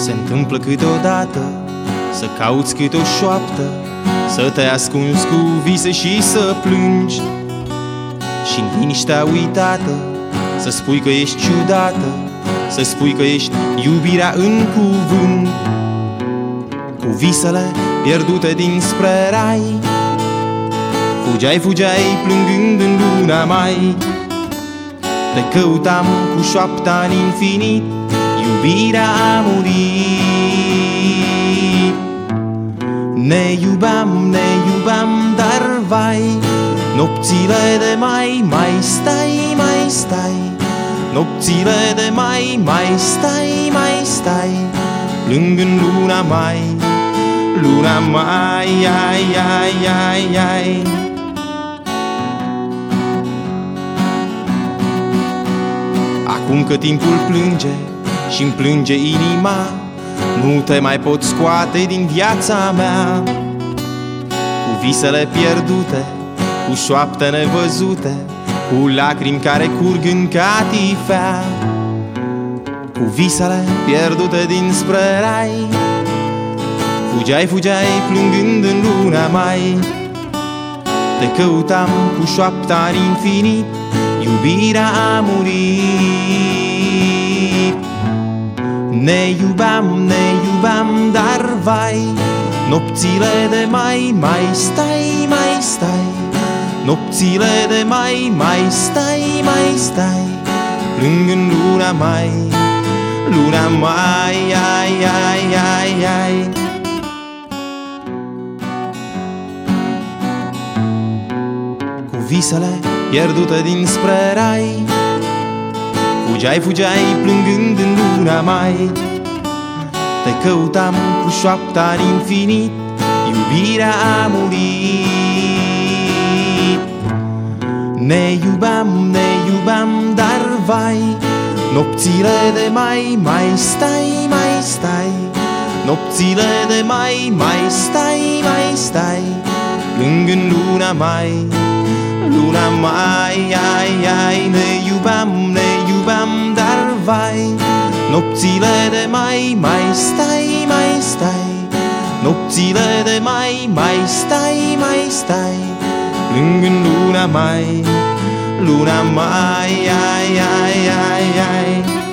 Se întâmplă câteodată să cauți câte o șoaptă, să te ascunzi cu vise și să plângi, și-n liniștea uitată să spui că ești ciudată, să spui că ești iubirea în cuvânt. Cu visele pierdute dinspre rai, fugeai, fugeai plângând în luna mai. Te căutam cu șoapta în infinit, iubirea a murit. Ne iubeam, dar vai, nopțile de mai stai, mai stai. Nopțile de mai stai, plâng în luna mai, luna mai, ai, ai, ai, ai. Acum că timpul plânge și-mi plânge inima, nu te mai pot scoate din viața mea. Cu visele pierdute, cu șoapte nevăzute, cu lacrimi care curg în catifea. Cu visele pierdute dinspre rai, fugeai, fugeai plângând în luna mai. Te căutam cu șoapta în infinit, iubirea a murit. Ne iubeam, dar vai, nopțile de mai stai, mai stai. Nopțile de mai stai, plâng în luna mai, luna mai, ai, ai, ai, ai. Cu visele pierdute dinspre rai, fugeai, fugeai plângând în luna mai. Te căutam cu șoapta în infinit, iubirea a murit. Ne iubeam, dar vai, nopțile de mai stai, mai stai. Nopțile de mai stai, plâng în luna mai, luna mai, ai, ai. Ne iubeam, dar vai, nopțile de mai stai, mai stai. Nopțile de mai stai, plâng în luna mai, luna mai, ai, ai, ai, ai.